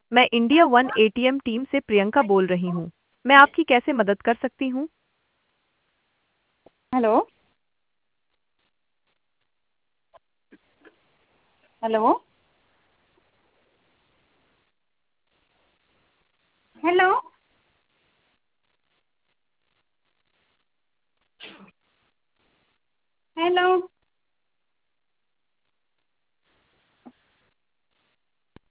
मैं India one ATM team से प्रियंका बोल रही हूँ। मैं आपकी कैसे मदद कर सकती हूँ? हेलो। हेलो। हेलो। हेलो।